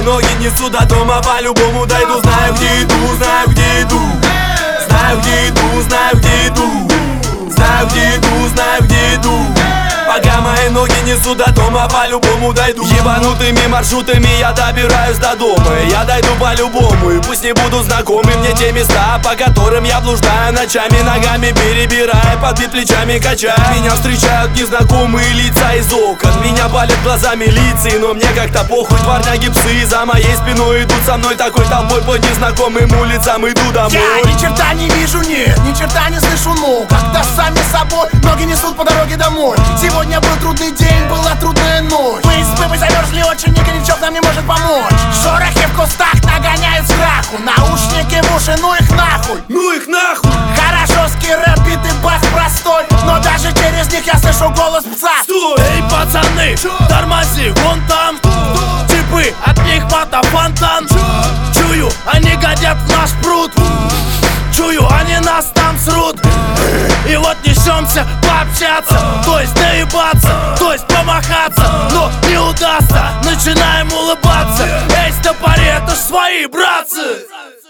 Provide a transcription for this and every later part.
ноги несу до дома, по-любому дойду. Знаю, где иду, знаю, где иду. Знаю, где иду, знаю, где иду. Знаю, где иду, знаю, где иду. Пока мои ноги несу до дома, по-любому дойду. Ебанутыми маршрутами я добираюсь до дома. Я дойду по-любому, и пусть не будут знакомы мне те места, по которым я блуждаю ночами, ногами перебирая, под бит плечами качая. Меня встречают незнакомые лица из окон. Меня палят глаза милиции, но мне как-то похуй. Дворняги псы за моей спиной идут со мной такой толпой по незнакомым улицам. Иду домой. Я ни черта не вижу, нет, ни черта не слышу, но когда сами собой ноги несут по дороге домой. Сегодня был трудный день, была трудная ночь. Мы с папой замерзли очень, никто ничего нам не может помочь. Шорохи в кустах нагоняют страху. Наушники в уши, ну их нахуй. Ну их нахуй. Хорошовский рэп, битый бас простой, но даже через них я слышу голос пса. Стой! Эй, пацаны, тормози, вон там типы, от них мата фонтан. Чую, они годят в наш пруд. Чую, они нас там срут. И вот несемся пообщаться, то есть доебаться, то есть помахаться, но не удастся, начинаем улыбаться. Эй, стопори, это ж свои братцы.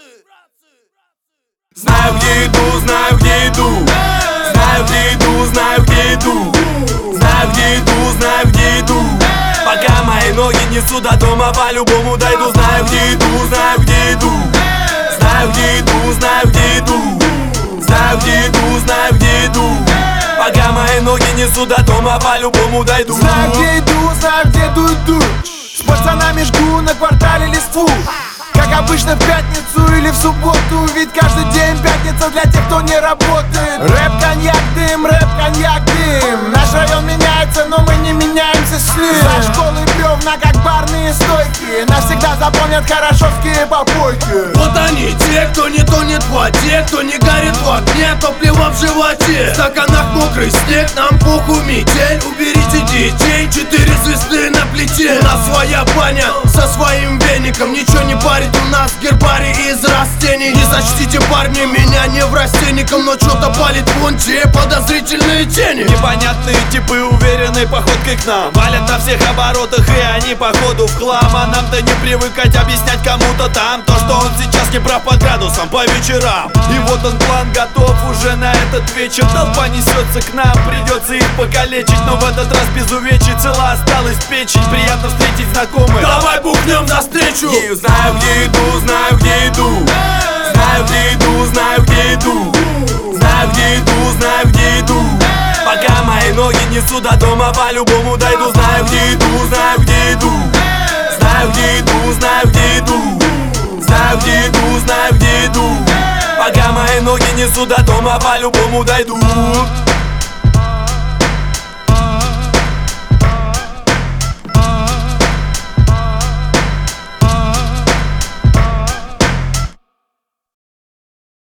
Знаю, где иду, знаю, где иду. Знаю, где иду, знаю, где иду. Знаю, где иду, знаю, где иду. Пока мои ноги несу до дома, по-любому дойду. Знаю, где иду, знаю, где иду. Знаю, где иду, знаю, где иду. Знаю, где иду, знаю, где иду. Пока мои ноги несу до дома, по-любому дойду. Знаю, где иду, знаю, где иду. С пацанами жгу на квартале листву. Как обычно в пятницу или в субботу. Ведь каждый день пятница для тех, кто не работает. Рэп, коньяк, дым, рэп, коньяк, дым. Наш район меняется, но мы не меняемся с ним. За школы бревна, как барные стойки. Нас всегда запомнят хорошовские попойки. Вот они, те, кто не тонет в воде, кто не горит в огне, топливо в животе. В стаканах мокрый снег, нам похуй метель. Уберите детей, 4 звезды на плите. У нас своя баня со своим веником. Ничего не парит, у нас гербарий из растений. Не сочтите, парни, меня не врастенником, но что-то палит вон те подозрительные тени. Непонятные типы уверенной походкой к нам валят на всех оборотах, и они походу в хлам. А нам-то не привыкать объяснять кому-то там то, что он сейчас не прав по градусам по вечерам. И вот он, план готов уже на этот вечер. Толпа несется к нам, придется их покалечить, но в этот раз без увечий, цела осталась печень. Приятно встретить знакомых, давай бухнем навстречу. Я знаю, где иду, знаю, где иду. Знаю, где иду, знаю, где иду. Знаю, где иду, знаю, где иду. Пока мои ноги несу до дома, по-любому дойду. Знаю, где иду, знаю, где иду. Знаю, где иду, знаю, где иду. Знаю, где иду, знаю, где иду. Пока мои ноги несу до дома, по-любому дойду.